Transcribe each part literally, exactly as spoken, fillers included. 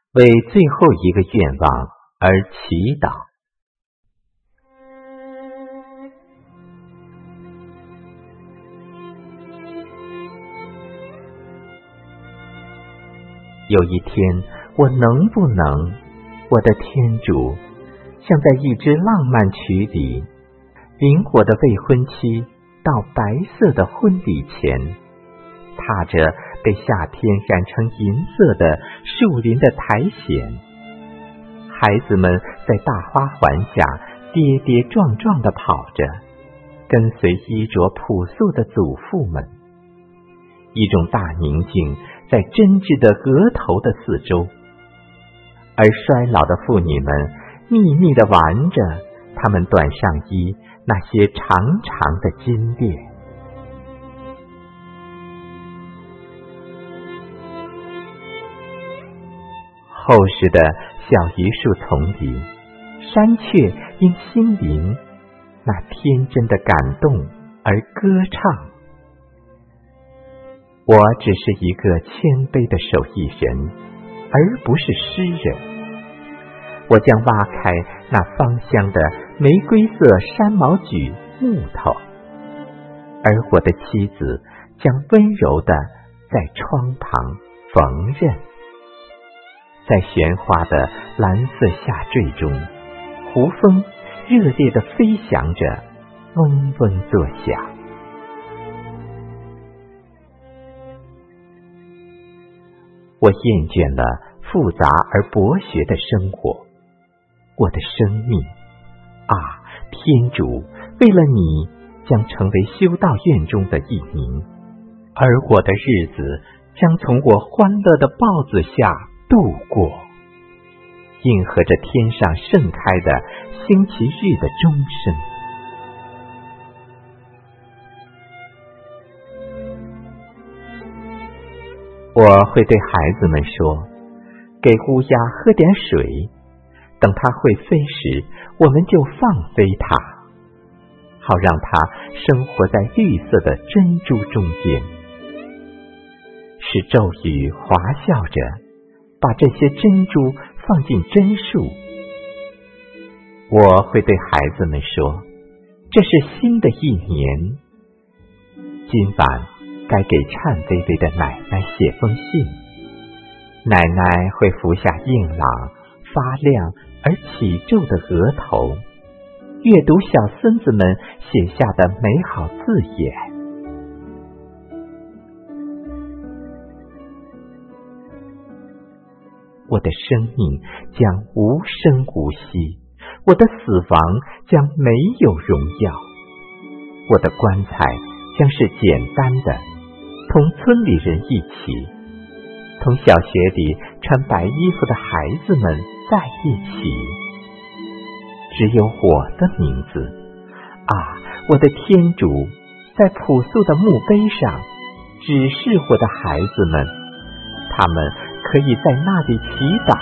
为最后一个愿望而祈祷。有一天，我能不能，我的天主，像在一支浪漫曲里，领我的未婚妻到白色的婚礼前，踏着被夏天染成银色的树林的苔藓，孩子们在大花环下跌跌撞撞地跑着，跟随衣着朴素的祖父们，一种大宁静在真挚的额头的四周，而衰老的妇女们秘密地玩着她们短上衣那些长长的金链。厚实的小榆树丛里，山雀因心灵那天真的感动而歌唱。我只是一个谦卑的手艺人，而不是诗人。我将挖开那芳香的玫瑰色山毛榉木头，而我的妻子将温柔地在窗旁缝纫。在悬花的蓝色下坠中，胡蜂热烈地飞翔着，嗡嗡作响。我厌倦了复杂而博学的生活，我的生命啊，天主，为了你将成为修道院中的一名，而我的日子将从我欢乐的豹子下度过，应和着天上盛开的星期日的钟声。我会对孩子们说，给乌鸦喝点水，等它会飞时，我们就放飞它，好让它生活在绿色的珍珠中间。使咒语滑笑着把这些珍珠放进针数。我会对孩子们说，这是新的一年，今晚该给颤巍巍的奶奶写封信，奶奶会服下硬朗发亮而起皱的额头，阅读小孙子们写下的美好字眼。我的生命将无声无息，我的死亡将没有荣耀，我的棺材将是简单的，同村里人一起，同小学里穿白衣服的孩子们在一起。只有我的名字啊，我的天主，在朴素的墓碑上指示我的孩子们，他们可以在那里祈祷。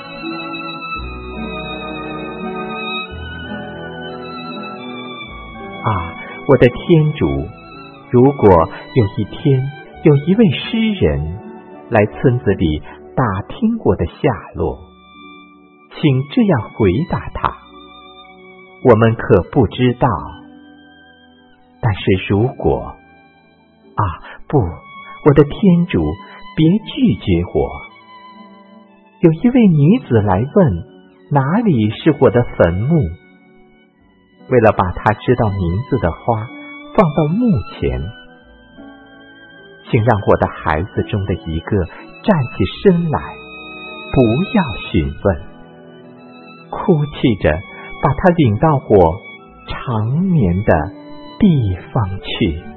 啊，我的天主，如果有一天有一位诗人来村子里打听我的下落，请这样回答他，我们可不知道。但是如果，啊，不，我的天主，别拒绝我。有一位女子来问，哪里是我的坟墓？为了把她知道名字的花放到墓前，请让我的孩子中的一个站起身来，不要询问，哭泣着把他领到我长眠的地方去。